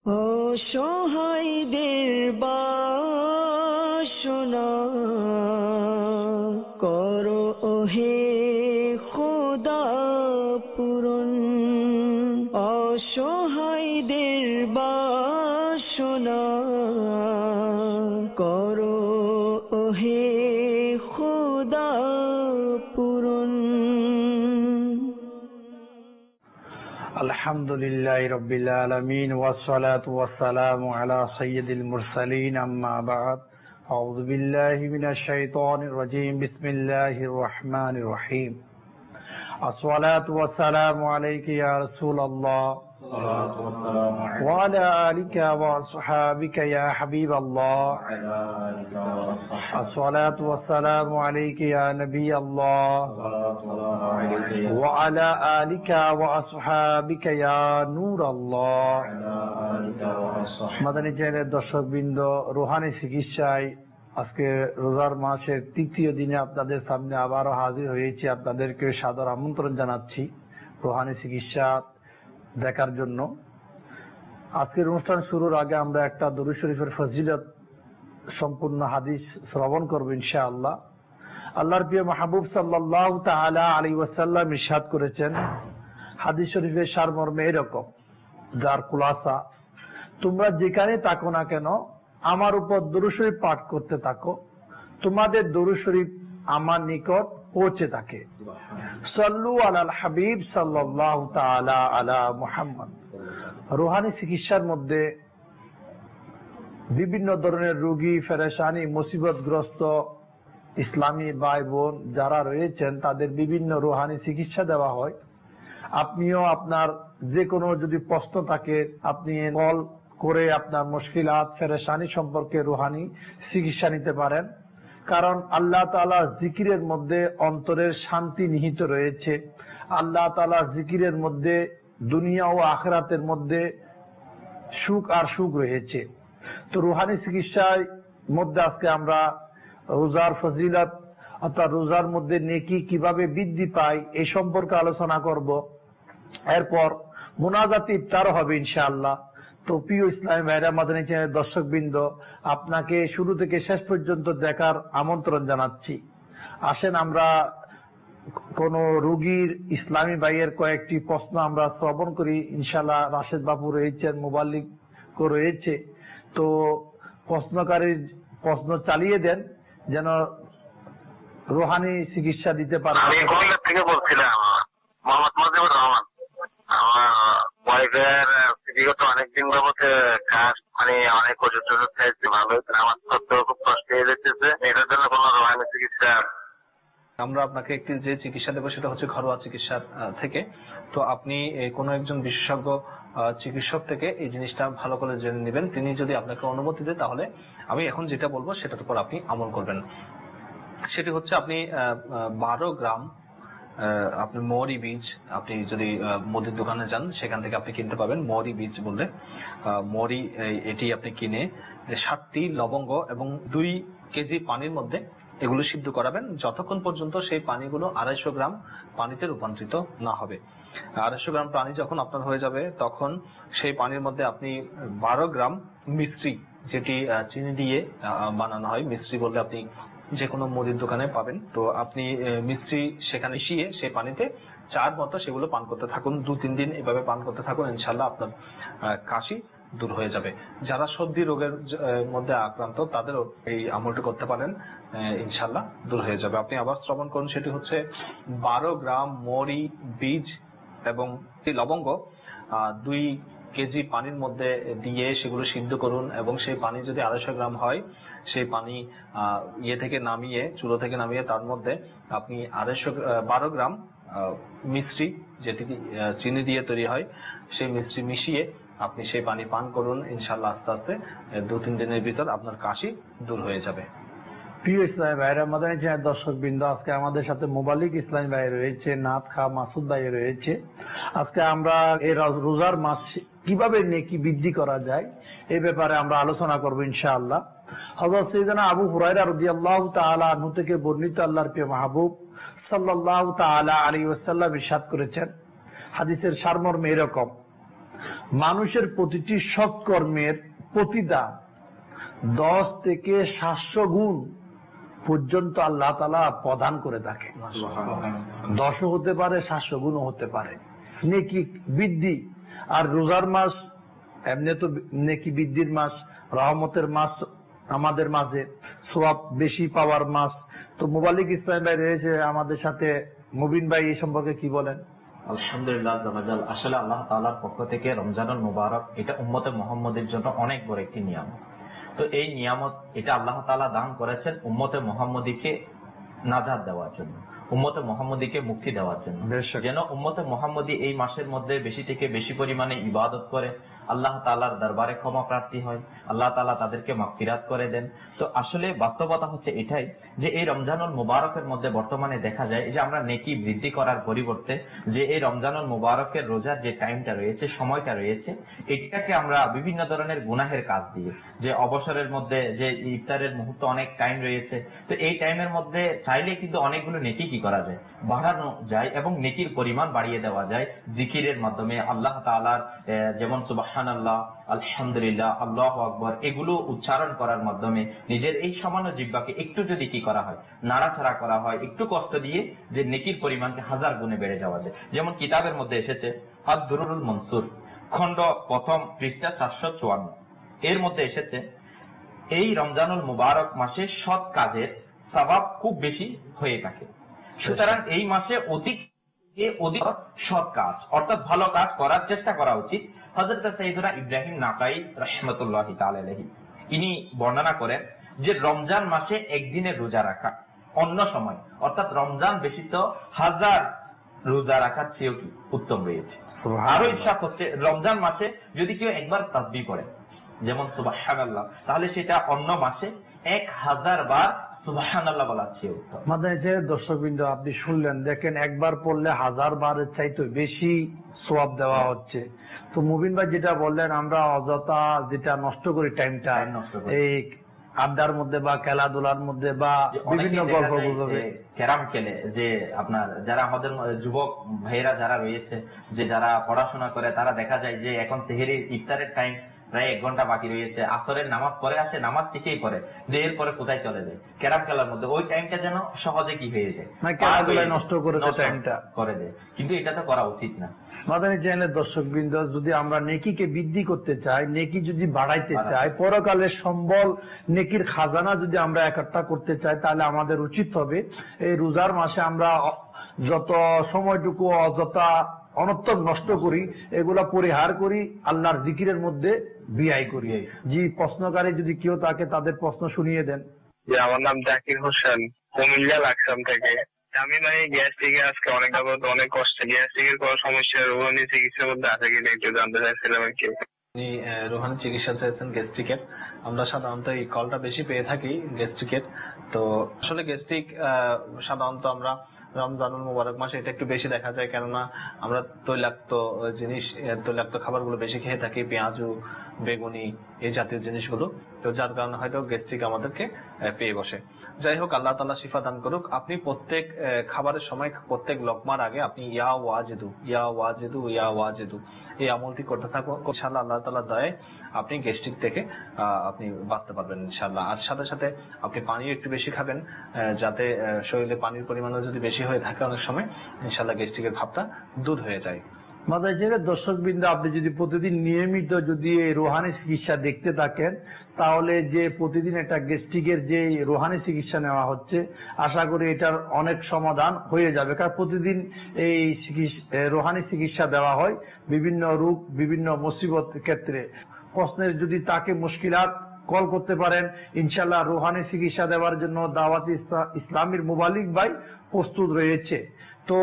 অসহায়দের বাসনা করো ওহে খোদা পূরণ। অসহায়দের বাসনা করো ওহে খোদা পূরণ। আলহামদুলিল্লাহি রাব্বিল আলামিন ওয়াসসালাতু ওয়াসসালামু আলা সাইয়্যিদিল মুরসালিন আম্মা বা'দ। আউযু বিল্লাহি মিনাশ শাইতানির রাজীম। বিসমিল্লাহির রহমানির রহিম। আসসালাতু ওয়াসসালামু আলাইকা ইয়া রাসূলুল্লাহ ওয়া আলা আলিকা ওয়া আসহাবিকা ইয়া হাবিবাল্লাহ। আসসালাতু ওয়াসসালামু আলাইকা ইয়া নবিয়াল্লাহ ওয়া আলা আলিকা ওয়া আসহাবিকা ইয়া নূরাল্লাহ। মাদানী চ্যানেলের দর্শকবৃন্দ, রুহানি চিকিৎসায় আজকে রোজার মাসের তৃতীয় দিনে আপনাদের সামনে আবারও হাজির হয়েছি। আপনাদেরকে সাদর আমন্ত্রণ জানাচ্ছি রুহানি চিকিৎসা দেখার জন্য। আজকের অনুষ্ঠান শুরুর আগে আমরা একটা দরুদ শরীফের ফজিলত সম্পূর্ণ হাদিস শ্রবণ করব ইনশাআল্লাহ। আল্লাহর প্রিয় মাহবুব সাল্লাল্লাহু তাআলা আলাইহি ওয়াসাল্লাম ইরশাদ করেছেন, হাদিস শরীফের সারমর্ম এরকম, যার খুলাসা, তোমরা যেখানে থাকো না কেন আমার উপর দরুদ শরীফ পাঠ করতে থাকো, তোমাদের দরুদ শরীফ আমার নিকট পৌঁছে থাকে। সাল্লু আলাল হাবিব সাল্লাল্লাহু তাআলা আলা মুহাম্মদ। রুহানি চিকিৎসার মধ্যে বিভিন্ন ধরনের রোগী, পেরেশানি, মুসিবতগ্রস্ত ইসলামী ভাই বোন যারা রয়েছেন তাদের বিভিন্ন রুহানি চিকিৎসা দেওয়া হয়। আপনিও আপনার যে কোনো যদি প্রশ্ন থাকে আপনি কল করে আপনার মুশকিলাত, পেরেশানি সম্পর্কে রুহানি চিকিৎসা নিতে পারেন। কারণ আল্লাহ তাআলার জিকিরের মধ্যে অন্তরের শান্তি নিহিত রয়েছে। আল্লাহ তাআলার জিকিরের মধ্যে দুনিয়া ও আখিরাতের মধ্যে সুখ আর সুখ রয়েছে। তো রুহানি চিকিৎসার মধ্যে আজকে আমরা রোজার ফজিলত অর্থাৎ রোজার মধ্যে নেকি কিভাবে বৃদ্ধি পায় এই সম্পর্কে আলোচনা করব। এরপর মুনাজাত ইফতার হবে ইনশাআল্লাহ। তো প্রিয় ইসলামী ভাইরা, মাদানী চ্যানেলের দর্শকবৃন্দ, আপনাকে শুরু থেকে শেষ পর্যন্ত দেখার আমন্ত্রণ জানাচ্ছি। আসেন আমরা কোন রোগীর ইসলামী ভাইয়ের কয়েকটি প্রশ্ন আমরা শ্রবণ করি। ইনশাআল্লাহ রাশেদ বাবু রয়েছেন, মুবাল্লিক রয়েছে, তো প্রশ্নকারীর প্রশ্ন চালিয়ে দেন যেন রুহানি চিকিৎসা দিতে পারে। আমি কুমিল্লা থেকে বলছিলাম, মোহাম্মদ মুজিবুর রহমান। আমার ওয়াইফের বিগত অনেকদিন যাবত কাজ, অনেক ওষুধ টষুধ খাইছি, ভালো হয়েছে, আমার সত্যি খুব কষ্ট হয়ে যাচ্ছে। এটার জন্য কোনো রুহানি চিকিৎসা? আমরা আপনাকে একটি যে চিকিৎসা দেবো সেটা হচ্ছে ঘরোয়া চিকিৎসা থেকে। তো আপনি কোনো একজন বিশেষজ্ঞ চিকিৎসক থেকে এই জিনিসটা ভালো করে জেনে নেবেন। তিনি যদি আপনাকে অনুমতি দেন তাহলে আমি এখন যেটা বলবো সেটার উপর আপনি আমল করবেন। সেটি হচ্ছে আপনি 12 গ্রাম আপনি মৌরি বীজ, আপনি যদি মুদির দোকানে যান সেখান থেকে আপনি কিনতে পাবেন মৌরি বীজ বললে। মৌরি এটি আপনি কিনে 7টি লবঙ্গ এবং 2 কেজি পানির মধ্যে এগুলো সিদ্ধ করাবেন যতক্ষণ পর্যন্ত সেই পানিগুলো 250 গ্রাম পানিতে রূপান্তরিত না হবে। 250 গ্রাম পানি যখন আপনার হয়ে যাবে তখন সেই পানির মধ্যে আপনি 12 গ্রাম মিশ্রি, যেটি চিনি দিয়ে বানানো হয়, মিশ্রি বললে আপনি যে কোনো মুদির দোকানে পাবেন। তো আপনি মিশ্রি সেখানে মিশিয়ে সেই পানিতে চার মতো সেগুলো পান করতে থাকুন। 2-3 দিন এভাবে পান করতে থাকুন, ইনশাল্লাহ আপনার কাশি দূর হয়ে যাবে। যারা সর্দি রোগের মধ্যে আক্রান্ত তাদেরও এই আমলটি করতে পারেন, ইনশাল্লাহ দূর হয়ে যাবে। আপনি আবার শ্রবণ করুন, সেটি হচ্ছে 12 গ্রাম মৌরি বীজ এবং লবঙ্গ 2 কেজি পানির মধ্যে দিয়ে সেগুলো সিদ্ধ করুন এবং সেই পানি যদি 250 গ্রাম হয় সেই পানি থেকে নামিয়ে, চুলো থেকে নামিয়ে তার মধ্যে আপনি 12 গ্রাম মিশ্রি, যেটি চিনি দিয়ে তৈরি হয়, সেই মিশ্রি মিশিয়ে আপনি সেই পানি পান করুন। ইনশাল্লাহ আস্তে আস্তে 2-3 দিনের ভিতর আপনার কাশি দূর হয়ে যাবে। প্রিয় ইসলামী ভাইরা, মাদানী চ্যানেলের দর্শকবৃন্দ, আজকে আমাদের সাথে মুবাল্লিক ইসলামী ভাই রয়েছে, নাথ খা মাসুদ ভাই রয়েছে। আজকে আমরা এই রোজার মাস কিভাবে নেকি বৃদ্ধি করা যায় এই ব্যাপারে আমরা আলোচনা করবো ইনশাআল্লাহ। হযরত সাইয়েদনা আবু হুরায়রা রাদিয়াল্লাহু তাআলা আনহু থেকে বর্ণিত, আল্লাহর প্রিয় মাহবুব সাল্লাল্লাহু তাআলা আলাইহি ওয়াসাল্লাম ইরশাদ করেছেন, হাদিসের সারমর্ম এরকম, মানুষের প্রতিটি সৎকর্মের প্রতিদান 10 থেকে 700 গুণ পর্যন্ত আল্লাহ তাআলা প্রদান করে থাকে। 10ও হতে পারে, 700 গুণও হতে পারে। নেকি বৃদ্ধি। আর রোজার মাস এমনি তো নেকি বৃদ্ধির মাস, রহমতের মাস, আমাদের মাঝে সওয়াব বেশি পাওয়ার মাস। তো মোবালিক ইসলাম ভাই রয়েছে আমাদের সাথে। মুবিন ভাই এই সম্পর্কে কি বলেন? আলহামদুলিল্লাহ, আসলে আল্লাহ তাআলার পক্ষ থেকে রমজানুল মুবারক এটা উম্মতে মুহাম্মদের জন্য অনেক বড় একটি নিয়ামত। তো এই নিয়ামত এটা আল্লাহ তাআলা দান করেছেন উম্মতে মুহাম্মদীকে নাজাত দেওয়ার জন্য, উম্মতে মুহাম্মদীকে মুক্তি দেওয়ার জন্য, যেন উম্মতে মুহাম্মদী এই মাসের মধ্যে বেশি থেকে বেশি পরিমাণে ইবাদত করে, আল্লাহ তাআলার দরবারে ক্ষমা প্রার্থী হয়, আল্লাহ তাআলা তাদেরকে মাগফিরাত করে দেন। তো আসলে বাস্তবতা হচ্ছে এটাই যে এই রমজানুল মুবারকের মধ্যে বর্তমানে দেখা যায় যে আমরা নেকি বৃদ্ধি করার পরিবর্তে যে এই রমজানুল মুবারকের রোজার যে টাইমটা রয়েছে, সময়টা রয়েছে, এটাকে আমরা বিভিন্ন ধরনের গুনাহের কাজ দিয়ে, যে অবসরের মধ্যে যে ইফতারের মুহূর্তে অনেক টাইম রয়েছে, তো এই টাইমের মধ্যে চাইলে কিন্তু অনেকগুলো নেকি কি করা যায়, বাড়ানো যায় এবং নেকির পরিমাণ বাড়িয়ে দেওয়া যায় জিকিরের মাধ্যমে। আল্লাহ তাআলার যেমন সুবহানাল্লাহ, আলহামদুলিল্লাহ, আল্লাহু আকবার এগুলো উচ্চারণ করার মাধ্যমে নিজের এই সামান্য জিহ্বাকে একটু যদি কি করা হয়, নাড়াচাড়া করা হয়, একটু কষ্ট দিয়ে, যে নেকির পরিমাণকে 1000 গুণে বেড়ে যাওয়া যায়। যেমন কিতাবের মধ্যে এসেছে আদ-দুরুল মনসুর খণ্ড 1 পৃষ্ঠা 454, এর মধ্যে এসেছে এই রমজানুল মুবারক মাসে সৎ কাজের সওয়াব খুব বেশি হয়ে থাকে। সুতরাং এই মাসে অধিক সৎ কাজ অর্থাৎ ভালো কাজ করার চেষ্টা করা উচিত। হযরত সাইয়েদনা ইব্রাহিম নাকাই রাহমাতুল্লাহি তাআলা আলাইহি ইনি বর্ণনা করেন যে রমজান মাসে একদিনের রোজা রাখা অন্য সময় অর্থাৎ রমজান ব্যতীত 1000 রোজা রাখার চেয়েও কি উত্তম রয়েছে। আরো ইরশাদ হচ্ছে রমজান মাসে যদি কেউ একবার তাসবিহ করে যেমন সুবহানাল্লাহ, তাহলে সেটা অন্য মাসে 1000 বার সুবহানাল্লাহ বলার চেয়ে উত্তম। মাদানী দর্শকবৃন্দ, আপনি শুনলেন, দেখেন একবার পড়লে 1000 বারের চাইতে বেশি সওয়াব দেওয়া হচ্ছে। তো মুবিন ভাই যেটা বললেন, আমরা অযথা যেটা নষ্ট করি টাইমটা এই আড্ডার মধ্যে বা খেলাধুলার মধ্যে বা বিভিন্ন গল্প গুজবে ক্যারাম খেলে, যে আপনার যারা আমাদের যুবক ভাইয়েরা যারা রয়েছে, যে যারা পড়াশোনা করে, তারা দেখা যায় যে এখন সেহরির ইফতারের টাইম প্রায় 1 ঘন্টা বাকি রয়েছে, আসরের নামাজ পড়ে আসে, নামাজ ঠিকই পড়ে, যে এরপরে কোথায় চলে যায় ক্যারাম খেলার মধ্যে, ওই টাইমটা যেন সহজে কি হয়ে যায়, নষ্ট করে টাইমটা করে দেয়। কিন্তু এটা তো করা উচিত না। মাদানী চ্যানেলের দর্শকবৃন্দ, যদি আমরা নেকিকে বৃদ্ধি করতে চাই, নেকি যদি বাড়াইতে চাই, পরকালের সম্বল নেকির খাজানা যদি আমরা একত্র করতে চাই, তাহলে আমাদের উচিত হবে এই রোজার মাসে আমরা যত সময়টুকু অযথা অনর্থক নষ্ট করি এগুলা পরিহার করি, আল্লাহর জিকিরের মধ্যে ব্যয় করি। জি, প্রশ্নকারী যদি কেউ থাকে তাদের প্রশ্ন শুনিয়ে দেন। যে আমার নাম জাকির হোসেন, কুমিল্লা লাকসাম থেকে। আমি নয় গ্যাস্ট্রিকে আজকে অনেক কষ্ট, গ্যাস্ট্রিকের কোনো সমস্যা রোহানি চিকিৎসার মধ্যে আছে কিনা একটু জানতে চাইছিলাম আর কি। আপনি রোহানি চিকিৎসা চাইছেন গ্যাস্ট্রিকের। আমরা সাধারণত এই কলটা বেশি পেয়ে থাকি গ্যাস্ট্রিকের। তো আসলে গ্যাস্ট্রিক সাধারণত আমরা রমজানুল মুবারক মাসে এটা একটু বেশি দেখা যায়, কেননা আমরা তৈলাক্ত জিনিস, তৈলাক্ত খাবারগুলো বেশি খেয়ে থাকি, পেঁয়াজু, বেগুনি, এই জাতীয় জিনিসগুলো। তো যার কারণে হয়তো গ্যাস্ট্রিক আমাদেরকে পেয়ে বসে। যাই হোক, আল্লাহ তাআলা শিফা দান করুক। আপনি প্রত্যেক খাবারের সময়, প্রত্যেক লোকমার আগে আপনি ইয়া ওয়াজিদু, ইয়া ওয়াজিদু, ইয়া ওয়াজিদু এই আমলটি করতে থাকুন। ইনশাআল্লাহ আল্লাহ তাআলার দয়ায় আপনি গ্যাস্ট্রিক থেকে আপনি বাঁচতে পারবেন ইনশাআল্লাহ। আর সাথে সাথে আপনি পানি একটু বেশি খাবেন, যাতে শরীরে পানির পরিমাণও যদি বেশি হয়ে থাকে অনেক সময় ইনশাআল্লাহ গ্যাস্ট্রিকের ভাবটা দূর হয়ে যায়। মাদানী দর্শকবৃন্দ, আপনি যদি প্রতিদিন নিয়মিত যদি এই রোহানি চিকিৎসা দেখতে থাকেন, তাহলে যে প্রতিদিন একটা গ্যাস্ট্রিকের যে রোহানি চিকিৎসা নেওয়া হচ্ছে, আশা করি এটার অনেক সমাধান হয়ে যাবে। কারণ প্রতিদিন এই রোহানি চিকিৎসা দেওয়া হয় বিভিন্ন রোগ, বিভিন্ন মুসিবত ক্ষেত্রে। প্রশ্নের যদি তাকে মুশকিলাত কল করতে পারেন, ইনশাআল্লাহ রোহানি চিকিৎসা দেওয়ার জন্য দাওয়াত ইসলামীর মুবালিক ভাই প্রস্তুত রয়েছে। তো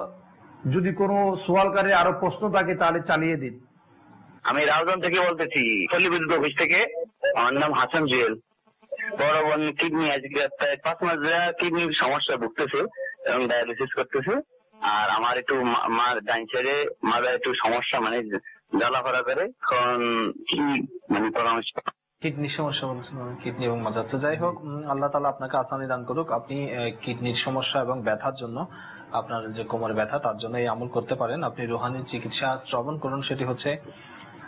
যদি কোনো সোয়ালকারী আরো প্রশ্ন থাকে তাহলে চালিয়ে দিন। আমি রাউজান থেকে বলতেছি, পল্লীবিদ্যুৎ অফিস থেকে। আমার নাম হাসান জুয়েল। বড় বোন কিডনি আজকে 5 মাস ধরে কিডনির সমস্যা ভুগতেছে এবং ডায়ালিসিস করতেছে। আর আমার একটু মার ডাইন সাইডে মাথায় একটু সমস্যা, মানে জ্বালাফাড়া করে। এখন কি মানে পরামর্শ? কিডনির সমস্যা বলছেন, কিডনি এবং মাজা। তো যাই হোক, আল্লাহ তাআলা আপনাকে আসানি দান করুক। আপনি কিডনির সমস্যা এবং ব্যথার জন্য, আপনার যে কোমরে ব্যথা, তার জন্য এই আমল করতে পারেন। আপনি রোহানি চিকিৎসা শ্রবণ করুন। সেটি হচ্ছে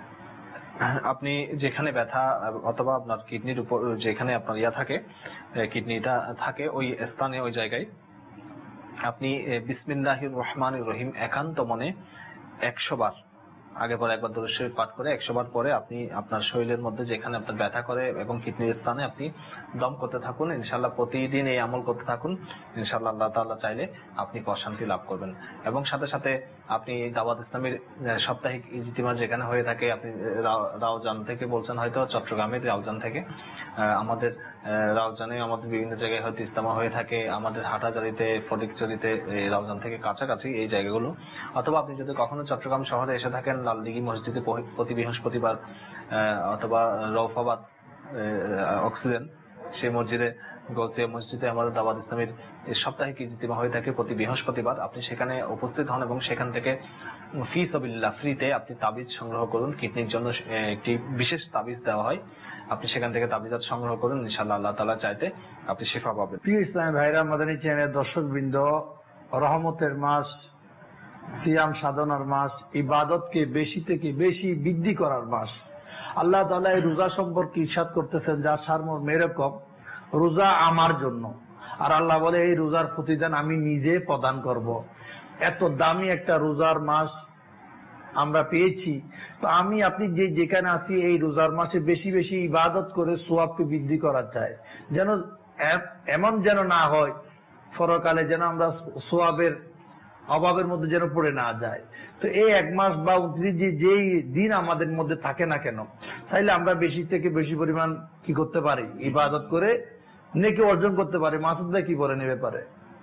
আপনি যেখানে ব্যথা অথবা আপনার কিডনির উপর যেখানে আপনার থাকে, কিডনিটা থাকে ওই স্থানে, ওই জায়গায় আপনি বিসমিল্লাহির রহমানির রহিম একান্ত মনে 100 বার আগে পরে একবার দরুদ শরীফ পাঠ করে 100 বার পরে আপনি আপনার শরীরের মধ্যে যেখানে আপনার ব্যথা করে এবং কিডনির স্থানে আপনি দম করতে থাকুন। ইনশাআল্লাহ প্রতিদিন এই আমল করতে থাকুন। ইনশাআল্লাহ আল্লাহ তাআলা চাইলে আপনি প্রশান্তি লাভ করবেন। এবং সাথে সাথে আপনি দাওয়াত ইসলামীর সাপ্তাহিক ইজতিমা যেখানে হয়ে থাকে, আপনি রাউজান থেকে বলছেন, হয়তো চট্টগ্রামের রাউজান থেকে, আমাদের রাউজানে আমাদের বিভিন্ন জায়গায় হয়তো ইজতেমা হয়ে থাকে, আমাদের হাটাজারিতে, ফটিকছড়িতে, রাউজান থেকে কাছাকাছি এই জায়গাগুলো। অথবা আপনি যদি কখনো চট্টগ্রাম শহরে এসে থাকেন, লালদিঘি মসজিদে প্রতি বৃহস্পতিবার, অথবা রৌফাবাদ অক্সিজেন সেই মসজিদে, গলসিয়া মসজিদে আমাদের দাওয়াত ইসলামীর সাপ্তাহিক ইজতিমা হয়ে থাকে প্রতি বৃহস্পতিবার, আপনি সেখানে উপস্থিত হন এবং সেখান থেকে ফি সাবিলিল্লাহ ফ্রিতে আপনি তাবিজ সংগ্রহ করুন। কিডনির জন্য একটি বিশেষ তাবিজ দেওয়া হয়, আপনি সেখান থেকে তাবিজাত সংগ্রহ করুন। ইনশাআল্লাহ আল্লাহ তাআলা চাইতে আপনি শিফা পাবেন। প্রিয় ইসলামী ভাইরা, মাদানী চ্যানেলের দর্শকবৃন্দ, রহমতের মাস, সিয়াম সাধনার মাস, ইবাদতকে বেশি থেকে বেশি বৃদ্ধি করার মাস। আল্লাহ তাআলা এই রোজা সম্পর্কে ইরশাদ করতেছেন, যার সারমর্ম এরকম, রোজা আমার জন্য। আর আল্লাহ বলে এই রোজার প্রতিদান আমি নিজে প্রদান করব। এত দামি একটা রোজার মাস আমরা পেয়েছি, তো আমি আপনি যেখানে আছি এই রোজার মাসে বেশি বেশি ইবাদত করে সওয়াবকে বৃদ্ধি করা চাই, যেন এমন যেন না হয় পরকালে যেন আমরা সওয়াবের অভাবের মধ্যে যেন পড়ে না যায়। তো এই 1 মাস বা 29 যেই দিন আমাদের মধ্যে থাকে না কেন, তাইলে আমরা বেশি থেকে বেশি পরিমাণ কি করতে পারি, ইবাদত করে নেকি অর্জন করতে পারি। মাসুদ ভাই কি বলেন এ ব্যাপারে?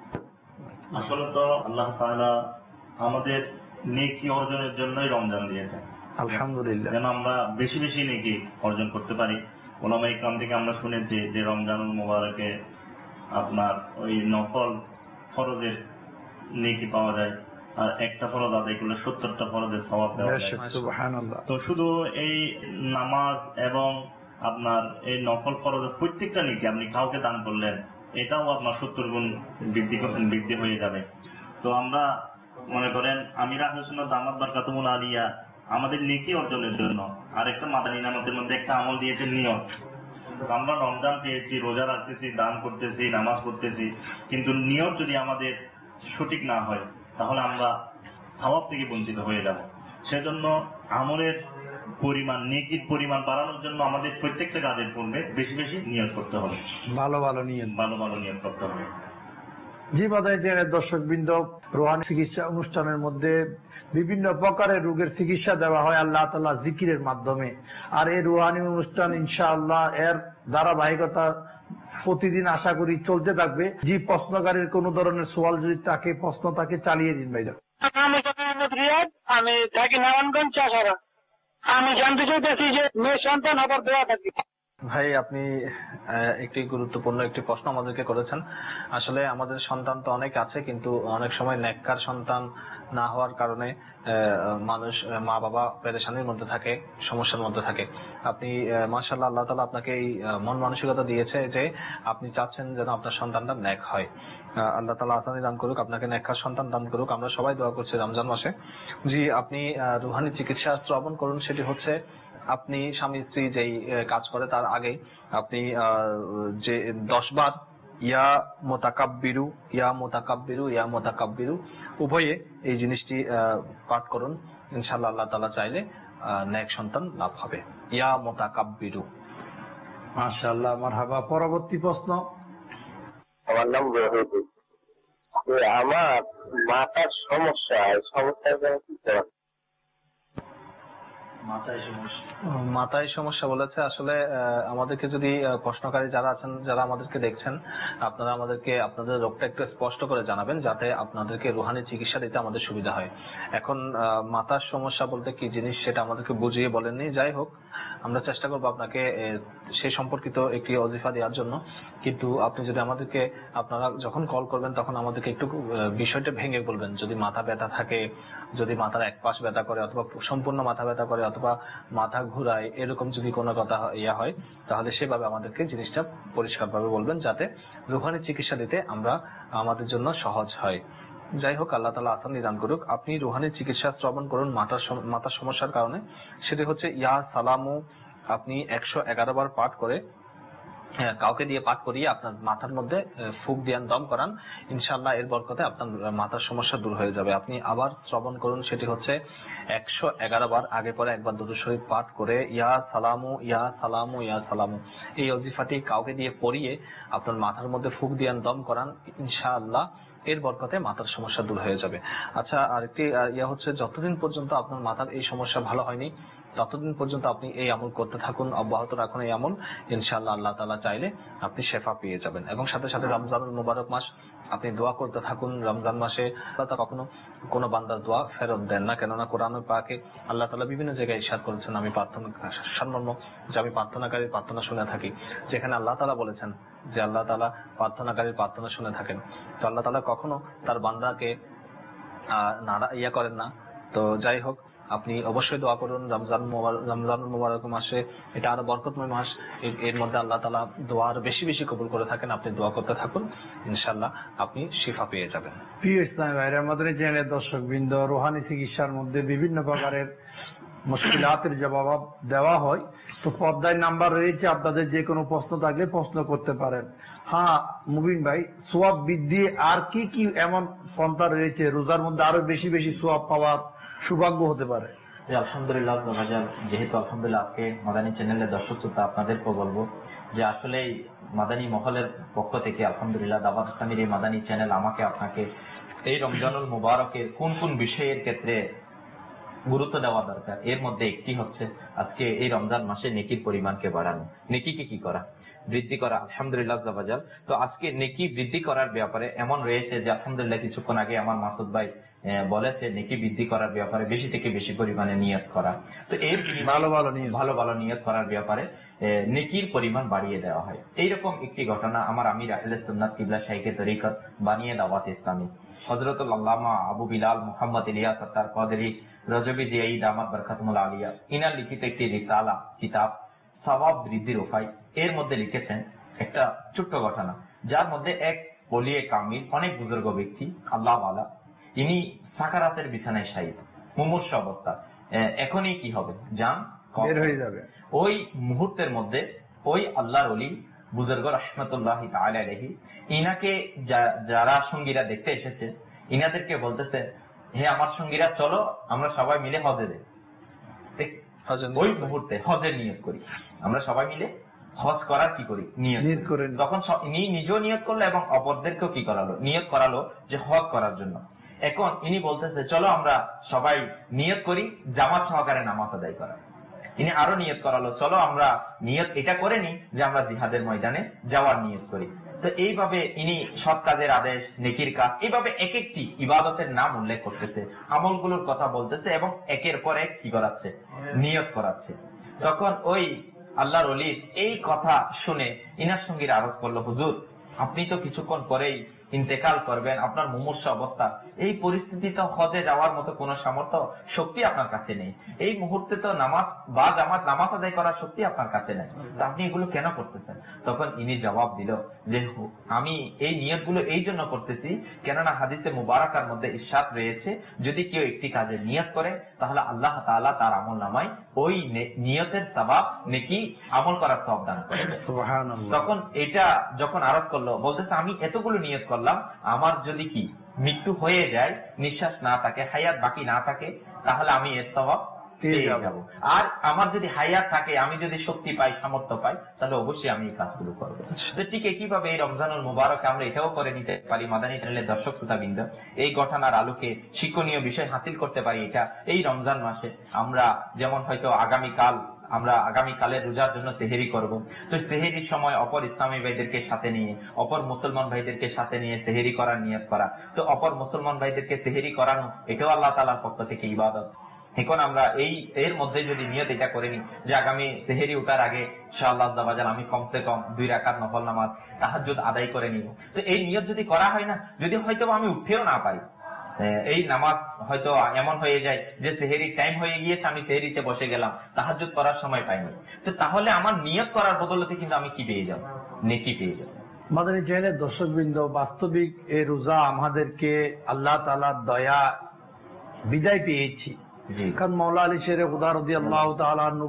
আসলে তো আল্লাহ তাআলা আমাদের নেকি অর্জনের জন্যই রমজান দিয়েছেন, আলহামদুলিল্লাহ, যেন আমরা বেশি বেশি নেকি অর্জন করতে পারি। ওলামা ইকরাম থেকে আমরা শুনেছি যে রমজানুল মুবারকে আপনার ওই নফল ফরজের নেকি পাওয়া যায়, আর একটা ফরজ আদায় করলে 70টা ফরজের সওয়াব পাওয়া যায়। সুবহানাল্লাহ। তো শুধু এই নামাজ এবং আপনার এই নফল ফরজের প্রত্যেকটা নেকি আপনি কাউকে দান করলেন, এটাও আপনার 70 গুণ বৃদ্ধি হয়ে যাবে। তো আমরা মনে করেন আমির আহলে সুন্নাত দামাত বারকাতুহুল আলিয়া আমাদের নেকি অর্জনের জন্য আরেকটা মাদানী নামাতের মধ্যে একটা আমল দিয়েছে নিয়ত। আমরা রমজান পেয়েছি, রোজা রাখতেছি, দান করতেছি, নামাজ পড়তেছি, কিন্তু নিয়ত যদি আমাদের সঠিক না হয় তাহলে আমরা সওয়াব থেকে বঞ্চিত হয়ে যাব। সেজন্য আমলের পরিমাণ, নেকির পরিমাণ বাড়ানোর জন্য আমাদের প্রত্যেকটা কাজের পূর্বে বেশি বেশি নিয়ত করতে হবে, ভালো ভালো নিয়ত করতে হবে। জি মাদানী চ্যানেলের দর্শকবৃন্দ, রুহানি চিকিৎসা অনুষ্ঠানের মধ্যে বিভিন্ন প্রকারের রোগের চিকিৎসা দেওয়া হয় আল্লাহ তাআলা জিকিরের মাধ্যমে। আর এই রুহানি অনুষ্ঠান ইনশাআল্লাহ এর ধারাবাহিকতা প্রতিদিন আশা করি চলতে থাকবে। জি, প্রশ্নকারীর কোন ধরনের সওয়াল যদি থাকে, প্রশ্ন তাকে চালিয়ে দিন ভাইরা। আমি থাকি নারায়ণগঞ্জ চাষারা। আমি জানতে চাইতেছি যে মেয়ে সন্তান হবার দোয়া থাকি। ভাই, আপনি একটি গুরুত্বপূর্ণ একটি প্রশ্ন আমাদেরকে করেছেন। আসলে আমাদের সন্তান তো অনেক আছে, কিন্তু অনেক সময় নেককার সন্তান না হওয়ার কারণে মানুষ, মা বাবা পেরেশানির মধ্যে থাকে, সমস্যার মধ্যে থাকে। আপনি মাশাআল্লাহ, আল্লাহ তাআলা আপনাকে এই মন মানসিকতা দিয়েছে যে আপনি চাচ্ছেন যেন আপনার সন্তানটা নেক হয়। আল্লাহ তাআলা আসানি দান করুক, আপনাকে নেককার সন্তান দান করুক। আমরা সবাই দোয়া করছি রমজান মাসে। জি, আপনি রুহানি চিকিৎসা শ্রবণ করুন। সেটি হচ্ছে আপনি স্বামী স্ত্রী যেই কাজ করে তার আগে আপনি যে 10 বার ইয়া মুতাকাব্বিরু ইয়া মুতাকাব্বিরু ইয়া মুতাকাব্বিরু উভয়ে এই জিনিসটি পাঠ করুন। ইনশাআল্লাহ আল্লাহ তাআলা চাইলে নেক সন্তান লাভ হবে। ইয়া মুতাকাব্বিরু। মাশাআল্লাহ, মারহাবা। পরবর্তী প্রশ্ন। আমার নাম রহিদ। আমার মাথার সমস্যা, সমস্যার জন্য কি করা? মাথায় সমস্যা বলেছে। আসলে আমাদেরকে যদি প্রশ্নকারী যারা আছেন, যারা আমাদেরকে দেখছেন, আপনারা আমাদেরকে আপনাদের রোগটা একটু স্পষ্ট করে জানাবেন, যাতে আপনাদেরকে রুহানি চিকিৎসা দিতে আমাদের সুবিধা হয়। এখন মাথার সমস্যা বলতে কি জিনিস সেটা আমাদেরকে বুঝিয়ে বলেননি। যাই হোক, আমরা চেষ্টা করবো আপনাকে সেই সম্পর্কিত একটি ওজিফা দেওয়ার জন্য। কিন্তু আপনি যদি আমাদেরকে, আপনারা যখন কল করবেন তখন আমাদেরকে একটু বিষয়টা ভেঙে বলবেন। যদি মাথা ব্যথা থাকে, যদি মাথার এক পাশ ব্যথা করে, অথবা সম্পূর্ণ মাথা ব্যথা করে, অথবা মাথা ঘুরায়, এরকম যদি কোনো কথা হয়, তাহলে সেভাবে আমাদেরকে জিনিসটা পরিষ্কারভাবে বলবেন, যাতে রুহানি চিকিৎসা দিতে আমাদের জন্য সহজ হয়। যাই হোক, আল্লাহ তাআলা আসানি দান করুক। আপনি রুহানি চিকিৎসা শ্রবণ করুন মাথার সমস্যার কারণে। সেটি হচ্ছে ইয়া সালামু, আপনি 111 বার পাঠ করে কাউকে দিয়ে পাঠ করিয়ে আপনার মাথার মধ্যে ফুক দিয়ে দম করান, ইনশাআল্লাহ এর বরকতে আপনার মাথার সমস্যা দূর হয়ে যাবে। আপনি আবার শ্রবণ করুন, সেটি হচ্ছে 111 বার আগে পরে একবার দুরূদ শরীফ পাঠ করে ইয়া সালামু ইয়া সালামু ইয়া সালামু এই ওজিফাটি কাউকে দিয়ে পড়িয়ে আপনার মাথার মধ্যে ফুক দিয়ে দম করান, ইনশাআল্লাহ এর বরকতে মাথার সমস্যা দূর হয়ে যাবে। আচ্ছা, আরেকটি হচ্ছে, যতদিন পর্যন্ত আপনার মাথার এই সমস্যা ভালো হয়নি ততদিন পর্যন্ত আপনি এই আমল করতে থাকুন, অব্যাহত রাখুন এই আমল, ইনশাআল্লাহ আল্লাহ তাআলা চাইলে আপনি শেফা পেয়ে যাবেন। এবং সাথে সাথে রমজানুল মুবারক মাস, আপনি দোয়া করতে থাকুন। রমজান মাসে আল্লাহ কখনো কোনো বান্দার দোয়া ফেরত দেন না, কেননা কোরআনুল পাকে আল্লাহ তাআলা বিভিন্ন জায়গায় ইরশাদ করেছেন, আমি প্রার্থনাকারীর প্রার্থনা শুনে থাকি। যেখানে আল্লাহ তাআলা বলেছেন যে আল্লাহ তাআলা প্রার্থনাকারীর প্রার্থনা শুনে থাকেন, তো আল্লাহ তাআলা কখনো তার বান্দাকে করেন না। তো যাই হোক, আপনি অবশ্যই দোয়া করুন। রমজান মুবারক মাসে এটা আরো বরকতময় মাস, এর মধ্যে আল্লাহ তাআলা দোয়া আরো বেশি বেশি কবুল করে থাকেন। আপনি দোয়া করতে থাকুন, ইনশাআল্লাহ আপনি শিফা পেয়ে যাবেন। প্রিয় ইসলামী ভাইরা, আমাদের চ্যানেলের দর্শক বৃন্দ, রুহানি চিকিৎসার মধ্যে বিভিন্ন প্রকারের মুশকিলাতের জবাব দেওয়া হয়। তো পর্দায় নাম্বার রয়েছে, আপনাদের যে কোনো প্রশ্ন থাকলে প্রশ্ন করতে পারেন। হ্যাঁ মুবিন ভাই, সোয়াব বৃদ্ধি আর কি কি এমন পন্থা রয়েছে রোজার মধ্যে আরো বেশি বেশি সোয়াব পাওয়ার সৌভাগ্য হতে পারে? আলহামদুলিল্লাহ, যেহেতু আলহামদুলিল্লাহ আজকে মাদানী চ্যানেলের দর্শক শ্রোতা, আপনাদেরকেও বলবো যে আসলে মাদানী মহলের পক্ষ থেকে আলহামদুলিল্লাহ দাওয়াত ইসলামীর এই মাদানী চ্যানেল আমাকে আপনাকে এই রমজানুল মুবারকের কোন কোন বিষয়ের ক্ষেত্রে গুরুত্ব দেওয়া দরকার, এর মধ্যে একটি হচ্ছে আজকে এই রমজান মাসে নেকির পরিমাণকে বাড়ানো, নেকিকে কি করা, বৃদ্ধি করা। আলহামদুলিল্লাহ জাবাজাল, তো আজকে নেকি বৃদ্ধি করার ব্যাপারে এমন রয়েছে যে আলহামদুলিল্লাহ কিছুক্ষণ আগে আমার মাসুদ ভাই বলেছে নেকি বৃদ্ধি করার ব্যাপারে বেশি থেকে বেশি পরিমাণে নিয়ত করা। তো এর ভালো ভালো নিয়ত করার ব্যাপারে নেকির পরিমাণ বাড়িয়ে দেওয়া হয়। এইরকম একটি ঘটনা আমার আমির আহলে সুন্নাত কিবলা শাইখে তরিকত বানিয়ে দাওয়াত ইসলামী হযরতুল আল্লামা আবু বিলাল মুহাম্মদ ইলিয়াস আত্তার কদরি রজবী জিয়াই দামাত বরকাতুল আলিয়া ইনার লিখিত একটি রিসালা কিতাব সওয়াব বৃদ্ধির উপায়, এর মধ্যে লিখেছেন একটা ছোট্ট ঘটনা, যার মধ্যে এক ওলিয়ে কামিল, অনেক বুজুর্গ ব্যক্তি, আল্লাহ ওয়ালা, ইনি সাকারাতের বিছানায় শায়িত, মুমূর্ষু অবস্থা। এখনই কি হবে, জান বের হয়ে যাবে। ওই মুহূর্তের মধ্যে ওই আল্লাহর ওলি বুজুর্গ রাহমাতুল্লাহি তাআলা আলাইহি ইনাকে যারা সঙ্গীরা দেখতে এসেছে, ইনাদেরকে বলতেছে, হে আমার সঙ্গীরা, চলো আমরা সবাই মিলে হজে যাই। ওই মুহূর্তে হজের নিয়ত করি, আমরা সবাই মিলে হজ করার কি করি, নিয়ত করেন। তখন ইনি নিজেও নিয়ত করলো এবং অপরদেরকেও কি করালো, নিয়ত করালো যে হজ করার জন্য। এখন ইনি বলতেছে, চলো আমরা সবাই নিয়ত করি জামাত সহকারে নামাজ আদায় করা। ইনি আরো নিয়ত করালো, চলো আমরা নিয়ত এটা করে নি যে আমরা জিহাদের ময়দানে যাওয়ার নিয়ত করি। তো এইভাবে ইনি সৎ কাজের আদেশ, নেকির কাজ, এইভাবে এক একটি ইবাদতের নাম উল্লেখ করতেছে, আমলগুলোর কথা বলতেছে এবং একের পর এক কি করাচ্ছে, নিয়ত করাচ্ছে। তখন ওই আল্লাহর ওলি এই কথা শুনে ইনার সঙ্গীরা আরোপ করলো, হুজুর আপনি তো কিছুক্ষণ পরেই ইন্তেকাল করবেন, আপনার মুমূর্ষু অবস্থা, এই পরিস্থিতিতে হজে যাওয়ার মতো কোনো সামর্থ্য শক্তি আপনার কাছে নেই, এই মুহূর্তে তো নামাজ বা জামাত নামাজ আদায় করার শক্তি আপনার কাছে নেই, তো আপনি এগুলো কেন করতেছেন? তখন ইনি জবাব দিল যে আমি এই নিয়তগুলো এই জন্য করতেছি, কেননা হাদিসে মুবারাকার মধ্যে ইরশাদ রয়েছে, যদি কেউ একটি কাজে নিয়ত করে তাহলে আল্লাহ তাআলা তার আমল নামায় ওই নিয়তের সওয়াব, নেকি, আমল করার সওয়াব দান করে। সুবহানাল্লাহ। তখন এটা যখন আরোপ করলো, বলতেছে আমি এতগুলো নিয়ত করলাম, আমার যদি কি মৃত্যু হয়ে যায়, নিঃশ্বাস না থাকে, হায়াত বাকি না থাকে, তাহলে আমি এর সওয়াব পেয়ে যাব। আর আমার যদি হায়াত থাকে, আমি যদি শক্তি পাই, সামর্থ্য পাই, তাহলে অবশ্যই আমি এই কাজগুলো করবো। তো ঠিক একইভাবে এই রমজানুল মুবারকে আমরা এটাও করে নিতে পারি, মাদানী চ্যানেলের দর্শক শ্রোতাবৃন্দ, এই ঘটনার আলোকে শিক্ষণীয় বিষয় হাসিল করতে পারি। এটা এই রমজান মাসে আমরা যেমন হয়তো আগামীকালের রোজার জন্য সেহেরি করব, তো সেহেরির সময় অপর ইসলামী ভাইদেরকে সাথে নিয়ে, অপর মুসলমান ভাইদেরকে সাথে নিয়ে সেহেরি করার নিয়ত করা। তো অপর মুসলমান ভাইদেরকে সেহেরি করানো, এটাও আল্লাহ তাআলার পক্ষ থেকে ইবাদত। এখন আমরা এর মধ্যে যদি নিয়ত এটা করে নি যে আগামী সেহেরি উঠার আগে ইনশাআল্লাহ আমি কমসে কম 2 রাকাত নফল নামাজ তাহাজ্জুদ আদায় করে নিব, তো এই নিয়ত যদি করা হয় না, যদি হয়তো আমি উঠতেও না পারি, এই নামাজ হয়তো এমন হয়ে যায় যে সেহেরির টাইম হয়ে গিয়েছে, আমি সেহেরিতে বসে গেলাম, তাহাজ্জুদ করার সময় পাইনি, তো তাহলে আমার নিয়ত করার বদলতে কিন্তু আমি কি পেয়ে যাব, নেকি পেয়ে যাব। মাদানী চ্যানেলের দর্শকবৃন্দ, বাস্তবিক এই রোজা আমাদেরকে আল্লাহ তাআলার দয়া বিদায় পেয়েছি। কারণ মাওলা আলী শেরে খুদা রাদিয়াল্লাহু তাআলা আনহু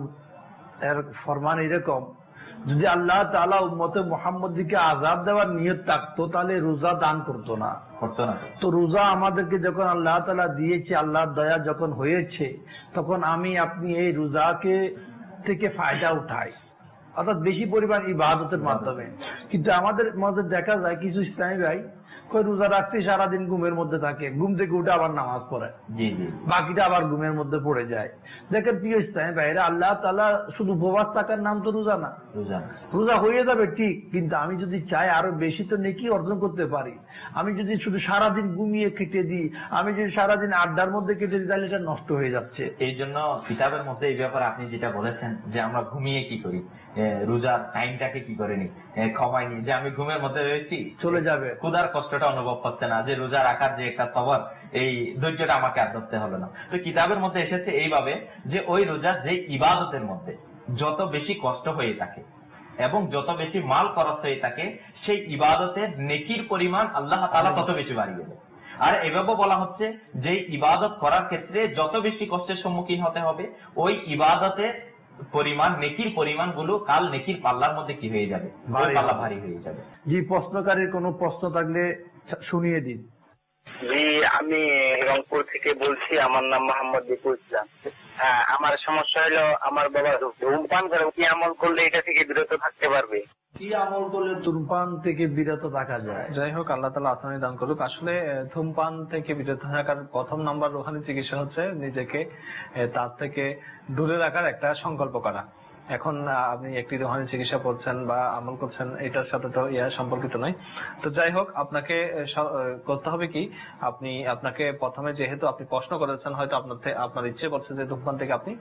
এর ফরমান এরকম, যদি আল্লাহ তাআলা উম্মতে মুহাম্মদীকে আযাব দেওয়ার নিয়ত থাকতো তাহলে রোজা দান করতো না। তো রোজা আমাদেরকে যখন আল্লাহ তাআলা দিয়েছে, আল্লাহর দয়া যখন হয়েছে, তখন আমি আপনি এই রোজাকে থেকে ফায়দা উঠাই, অর্থাৎ বেশি পরিমাণ ইবাদতের মাধ্যমে। কিন্তু আমাদের মধ্যে দেখা যায় কিছু ইসলামী ভাই রোজা রাখতে সারাদিন ঘুমের মধ্যে থাকে, ঘুম থেকে উঠে আবার নামাজ পড়ে, বাকিটা আবার ঘুমের মধ্যে পড়ে যায়। দেখেন প্রিয় ইসলামী ভাইরা, আল্লাহ তাআলা শুধু উপবাস থাকার নাম তো রোজা না। রোজা হয়ে যাবে ঠিক, কিন্তু আমি যদি চাই আরো বেশি তো নেকি অর্জন করতে পারি। আমি যদি শুধু সারাদিন ঘুমিয়ে কেটে দিই, আমি যদি সারাদিন আড্ডার মধ্যে কেটে দিই, তাহলে এটা নষ্ট হয়ে যাচ্ছে। এই জন্য কিতাবের মধ্যে এই ব্যাপারে আপনি যেটা বলেছেন যে আমরা ঘুমিয়ে কি করি, রোজার টাইমটাকে কি করে নি, ক্ষমায় নি, যে আমি ঘুমের মধ্যে রয়েছি চলে যাবে, ক্ষুধার কষ্টটা অনুভব করছে না, যে রোজা রাখার যে একটা সবর, এই ধৈর্যটা আমাকে আর ধরতে হলো না। তো কিতাবের মধ্যে এসেছে এইভাবে যে ওই রোজা যে ইবাদতের মধ্যে যত বেশি কষ্ট হয়ে থাকে এবং যত বেশি মাল খরচ হয়ে থাকে, সেই ইবাদতের নেকির পরিমাণ আল্লাহ তাআলা তত বেশি বাড়িয়ে দেবে। আর এভাবে বলা হচ্ছে যে ইবাদত করার ক্ষেত্রে যত বেশি কষ্টের সম্মুখীন হতে হবে, ওই ইবাদতের পরিমাণ, নেকির পরিমাণ গুলো কাল নেকির পাল্লার মধ্যে কি হয়ে যাবে, পাল্লা ভারী হয়ে যাবে। জি, প্রশ্নকারীর কোনো প্রশ্ন থাকলে শুনিয়ে দিন। জি, আমি রংপুর থেকে বলছি, আমার নাম মোহাম্মদ বিপুল ইসলাম। হ্যাঁ, আমার সমস্যা হলো আমার বাবা ধূমপান করে, কি আমল করলে এটা থেকে বিরত থাকতে পারবে? কি আমল করলে ধূমপান থেকে বিরত থাকা যায়? যাই হোক, আল্লাহ তাআলা আসানি দান করুক। আসলে ধূমপান থেকে বিরত থাকার প্রথম নাম্বার রুহানি চিকিৎসা হচ্ছে নিজেকে তার থেকে দূরে রাখার একটা সংকল্প করা। এখন আপনি একটি রুহানি চিকিৎসা করছেন বা আমল করছেন, এটার সাথে তো সম্পর্কিত নয়। তো যাই হোক, আপনাকে করতে হবে কি, আপনাকে প্রথমে, যেহেতু আপনি প্রশ্ন করেছেন, হয়তো আপনার ইচ্ছে করছে যে ধূমপান থেকে আপনি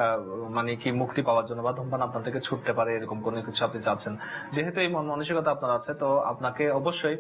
মানে কি মুক্তি পাওয়ার জন্য বা ধূমপান আপনার থেকে ছুটতে পারে, এরকম কোনো কিছু আপনি চাচ্ছেন। যেহেতু এই মানসিকতা আপনার আছে, তো আপনাকে অবশ্যই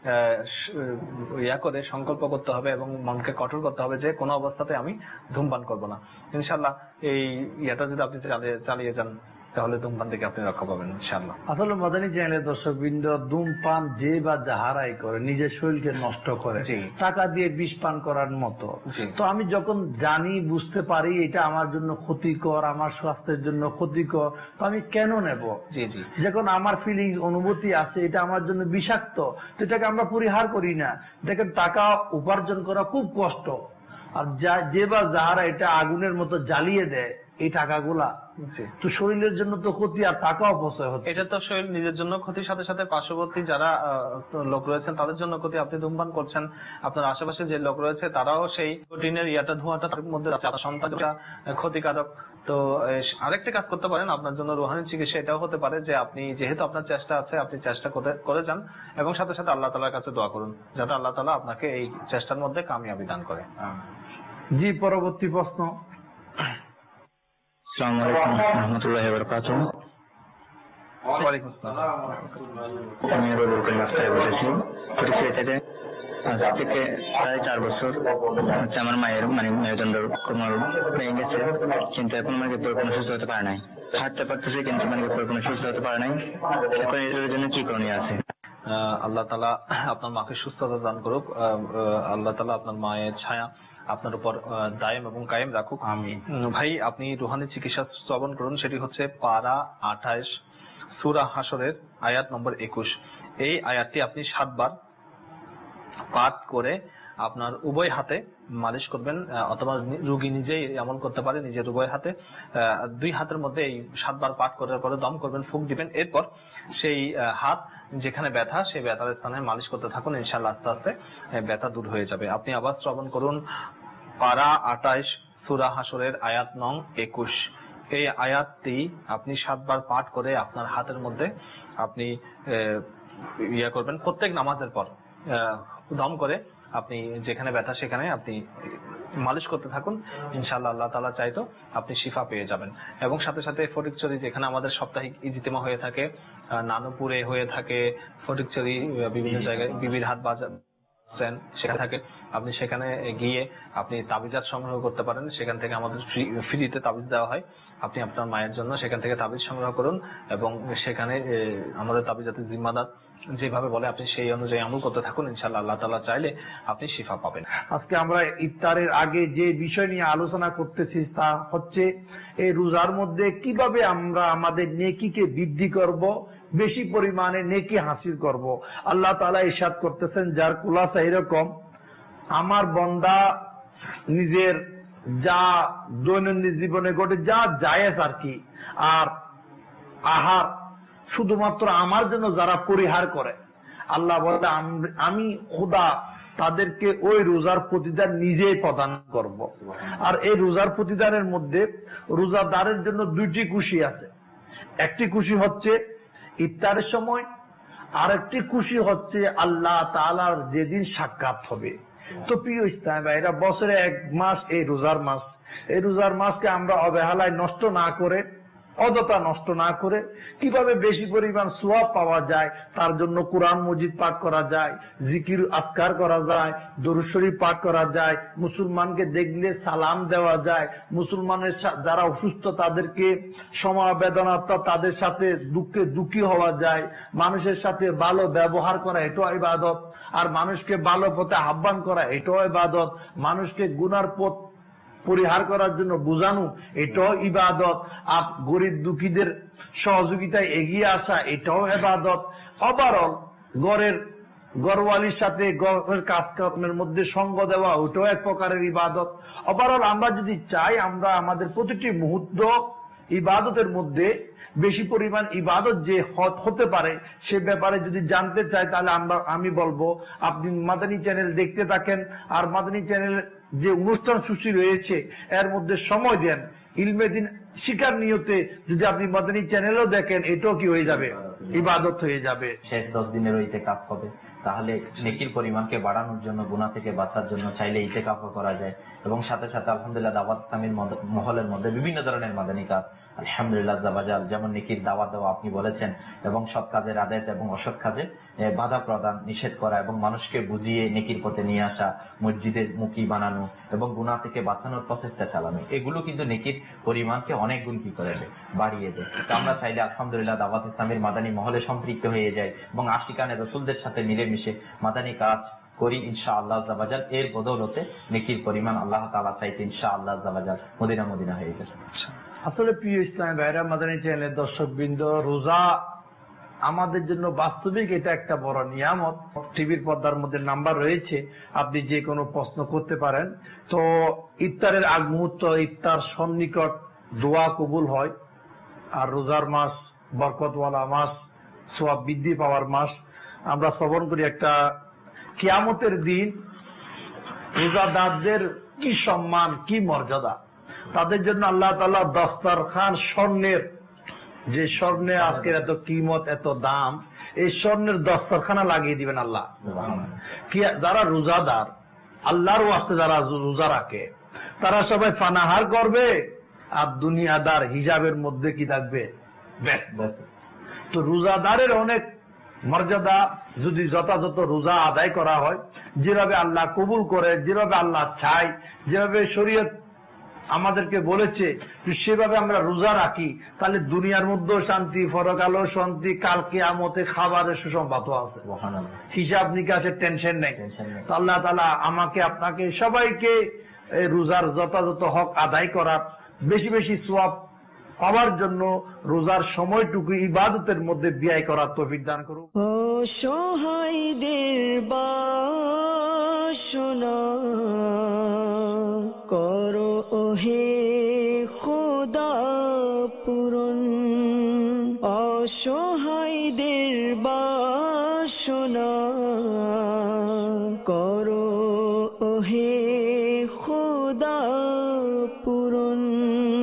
করে সংকল্প করতে হবে এবং মনকে কঠোর করতে হবে যে কোনো অবস্থাতে আমি ধূমপান করব না। ইনশাআল্লাহ এই যদি আপনি চালিয়ে যান, তাহলে ধূমপান থেকে আপনি রক্ষা পাবেন ইনশাআল্লাহ। আসলে মাদানী চ্যানেলের দর্শকবৃন্দ, ধূমপান যে বা যাহারাই করে নিজের শরীরকে নষ্ট করে, টাকা দিয়ে বিষ পান করার মতো। তো আমি যখন জানি, বুঝতে পারি এটা আমার জন্য ক্ষতিকর, আমার স্বাস্থ্যের জন্য ক্ষতিকর, তো আমি কেন নেব? যখন আমার ফিলিংস, অনুভূতি আছে এটা আমার জন্য বিষাক্ত, তো এটাকে আমরা পরিহার করি না। দেখেন, টাকা উপার্জন করা খুব কষ্ট, আর যে বা যাহারা এটা আগুনের মতো জ্বালিয়ে দেয় এই টাকাগুলা, তো শরীরের জন্য তো ক্ষতি, আর টাকা অপচয় হচ্ছে। এটা তো শরীর নিজের জন্য ক্ষতির সাথে সাথে পার্শ্ববর্তী যারা লোক রয়েছেন তাদের জন্য ক্ষতি। আপনি ধূমপান করছেন, আপনার আশেপাশে যে লোক রয়েছে তারাও সেই কঠিনের ধোঁয়াটা তার মধ্যে সন্তানটা ক্ষতিকারক। তো আরেকটি কাজ করতে পারেন আপনার জন্য রুহানি চিকিৎসা, এটাও হতে পারে যে আপনি, যেহেতু আপনার চেষ্টা আছে, আপনি চেষ্টা করে যান এবং সাথে সাথে আল্লাহ তাআলার কাছে দোয়া করুন যাতে আল্লাহ তাআলা আপনাকে এই চেষ্টার মধ্যে কামিয়াবি দান করে। জি, পরবর্তী প্রশ্ন। আসসালামু আলাইকুম ওয়া রাহমাতুল্লাহি ওয়া বারাকাতুহু। ওয়ালাইকুম আসসালাম। আমি রবিউল করিম আক্তার বলছি পরিচয় থেকে। আজ থেকে প্রায় 4 বছর হচ্ছে আমার মায়ের মেরুদণ্ড কোমর ভেঙে গেছে, কিন্তু এখন আমাকে পরিপূর্ণ সুস্থ হতে পারে নাই। হাঁটতে পারতেছে কিন্তু আমাকে পরিপূর্ণ সুস্থ হতে পারে নাই। এখন এর জন্য কি করণীয় আছে? আল্লাহ তাআলা আপনার মাকে সুস্থতা দান করুক। আল্লাহ তাআলা আপনার মায়ের ছায়া আপনার উপর দায়েম এবং কায়েম রাখুক। ভাই, আপনি রুহানি চিকিৎসা শ্রবণ করুন, সেটি হচ্ছে পারা 28 সূরা হাসরের আয়াত নম্বর 21। এই আয়াতটি আপনি 7 বার পাঠ করে আপনার উভয় হাতে মালিশ করবেন, অথবা রোগী নিজেই আমল করতে পারে, নিজের উভয় হাতে 2 হাতের মধ্যে এই 7 বার পাঠ করার পরে দম করবেন, ফুঁক দিবেন। এরপর সেই হাত যেখানে ব্যথা, সেই ব্যথার স্থানে মালিশ করতে থাকুন, ইনশাআল্লাহ আস্তে আস্তে ব্যথা দূর হয়ে যাবে। আপনি আবার শ্রবণ করুন পারা 28 সূরা হাসরের আয়াত নং 21। এই আয়াতটি আপনি 7 বার পাঠ করে আপনার হাতের মধ্যে আপনি করবেন। প্রত্যেক নামাজের পর দম করে আপনি যেখানে ব্যথা সেখানে আপনি মালিশ করতে থাকুন, ইনশাআল্লাহ আল্লাহ তাআলা চাইতো আপনি শিফা পেয়ে যাবেন। এবং সাথে সাথে ফটিকছড়ি, যেখানে আমাদের সাপ্তাহিক ইজতিমা হয়ে থাকে, নানুপুরে হয়ে থাকে, ফটিকছড়ি বিভিন্ন জায়গায়, বিবির হাট বাজার আছেন সেখানে থাকে, আপনি সেখানে গিয়ে আপনি তাবিজাত সংগ্রহ করতে পারেন। সেখান থেকে আমাদের ফ্রিতে তাবিজ দেওয়া হয়। আপনি আপনার মায়ের জন্য সেখান থেকে তাবিজ সংগ্রহ করুন এবং সেখানে আমাদের তাবিজাতের জিম্মাদার যেভাবে বলে আপনি সেই অনুযায়ী আমল করতে থাকুন। ইনশাআল্লাহ আল্লাহ তাআলা চাইলে আপনি শিফা পাবেন। আজকে আমরা ইফতারের আগে যে বিষয় নিয়ে আলোচনা করতেছি তা হচ্ছে এই রোজার মধ্যে কিভাবে আমরা আমাদের নেকিকে বৃদ্ধি করব, বেশি পরিমাণে নেকি হাসিল করব। আল্লাহ তাআলা ইরশাদ করতেছেন, যার খুলাসা এরকম, আমার বান্দা নিজের যা দৈনন্দিন জীবনে ঘটে যা জায়েজ আর কি, আর আহার শুধুমাত্র আমার জন্য যারা পরিহার করে, আল্লাহ বলে আমি খোদা তাদেরকে ওই রোজার প্রতিদান নিজেই প্রদান করব। আর এই রোজার প্রতিদানের মধ্যে রোজাদারের জন্য দুইটি খুশি আছে। একটি খুশি হচ্ছে ইফতারের সময়, আর একটি খুশি হচ্ছে আল্লাহ তাআলার যেদিন সাক্ষাৎ হবে। তো প্রিয় ইসলাম ভাইরা, বছরে এক মাস এই রোজার মাস, এই রোজার মাসকে আমরা অবহেলায় নষ্ট না করে, অযথা নষ্ট না করে কিভাবে বেশি পরিমাণ সওয়াব পাওয়া যায় তার জন্য কোরআন মজিদ পাঠ করা যায়, জিকির আজকার করা যায়, দরুদ শরীফ পাঠ করা যায়, মুসলমানকে দেখলে সালাম দেওয়া যায়, মুসলমানের যারা অসুস্থ তাদেরকে সমবেদনা তাদের সাথে দুঃখে দুঃখী হওয়া যায়, মানুষের সাথে ভালো ব্যবহার করা এটাও ইবাদত, আর মানুষকে ভালো পথে আহ্বান করা এটাও ইবাদত, মানুষকে গুনার পথ পরিহার করার জন্য বুঝানো এটাও ইবাদত, আর গরিব দুঃখীদের সহযোগিতায় এগিয়ে আসা এটাও ইবাদত। ওভারঅল ঘরওয়ালির সাথে ঘরের কাজকর্মের মধ্যে সঙ্গ দেওয়া ওটাও এক প্রকারের ইবাদত। ওভারঅল আমরা যদি চাই আমরা আমাদের প্রতিটি মুহূর্ত ইবাদতের মধ্যে বেশি পরিমাণ ইবাদত যে হতে পারে সে ব্যাপারে যদি জানতে চাই, তাহলে আমি বলবো আপনি মাদানী চ্যানেল দেখতে থাকেন, আর মাদানী চ্যানেল যে অনুষ্ঠান সূচি রয়েছে এর মধ্যে সময় দেন, ইলমে দিন শিকার নিয়তে যদি আপনি মাদানী চ্যানেলও দেখেন, এটাও কি হয়ে যাবে, ইবাদত হয়ে যাবে। শেষ 10 দিনের ইতিকাফ হবে, তাহলে নেকির পরিমাণকে বাড়ানোর জন্য, গুনাহ থেকে বাঁচার জন্য চাইলে ইতিকাফও করা যায়। এবং সাথে সাথে আলহামদুলিল্লাহ দাওয়াত ইসলামীর মহলের মধ্যে বিভিন্ন ধরনের মাদানী কাজ আলহামদুলিল্লাহ জাবাজাল, যেমন নেকির দাওয়াত দেওয়া আপনি বলেছেন, এবং সৎ কাজের আদেশ এবং অসৎ কাজে বাধা প্রদান, নিষেধ করা এবং মানুষকে বুঝিয়ে নেকির পথে নিয়ে আসা, মসজিদের মুখী বানানো এবং গুনাহ থেকে বাঁচানোর প্রচেষ্টা চালানো, এগুলো কিন্তু নেকির পরিমাণকে অনেক গুণ কি করে দেয়, বাড়িয়ে দেয়। আমরা চাইলে আলহামদুলিল্লাহ দাওয়াত ইসলামীর মাদানী মহলে সম্পৃক্ত হয়ে যায় এবং আশিকানে রাসূলদের সাথে মিলেমিশে মাদানী কাজ করি ইনশাআল্লাহ জাবাজাল। এর বদৌলতে নেকির পরিমাণ আল্লাহ তাআলা চাইতে ইনশাআল্লাহ জাবাজাল মদিনা হয়ে যাবে। আসলে প্রিয় ইসলামী ভাইরা, মাদানী চ্যানেলের দর্শকবৃন্দ, রোজা আমাদের জন্য বাস্তবিক এটা একটা বড় নিয়ামত। টিভির পর্দার মধ্যে নাম্বার রয়েছে, আপনি যে কোনো প্রশ্ন করতে পারেন। তো ইফতারের আগ মুহূর্ত, ইফতার সন্নিকট দোয়া কবুল হয়, আর রোজার মাস বরকতওয়ালা মাস, সওয়াব বৃদ্ধি পাওয়ার মাস। আমরা শ্রবণ করি একটা কিয়ামতের দিন রোজাদারদের কি সম্মান, কি মর্যাদা, তাদের জন্য আল্লাহ তাআলা দস্তরখান স্বর্ণের, যে স্বর্ণে আজকের এত কিমত এত দাম, এই স্বর্ণের দস্তরখানা লাগিয়ে দিবেন আল্লাহ। যারা রোজাদার, আল্লাহর ওয়াস্তে যারা রোজা রাখে, তারা সবাই পানাহার করবে, আর দুনিয়াদার হিসাবের মধ্যে কি থাকবে, ব্যস্ত। তো রোজাদারের অনেক মর্যাদা যদি যথাযথ রোজা আদায় করা হয়, যেভাবে আল্লাহ কবুল করে, যেভাবে আল্লাহ চায়, যেভাবে শরীয়ত আমাদেরকে বলেছে সেভাবে আমরা রোজা রাখি, তাহলে দুনিয়ার মধ্যেও শান্তি, পরকালেও শান্তি, কাল কিয়ামতে খাবারের সুসংবাদ আছে, হিসাব নিকাশের টেনশন নেই। তো আল্লাহ তাআলা আমাকে আপনাকে সবাইকে রোজার যথাযথ হক আদায় করার, বেশি বেশি সওয়াব পাওয়ার জন্য রোজার সময়টুকু ইবাদতের মধ্যে ব্যয় করার তৌফিক দান করুন। ও সহায়দের বাসনা করো ওহে খোদা পূরণ, অসহায়দের বাসনা করো ওহে খোদা পূরণ।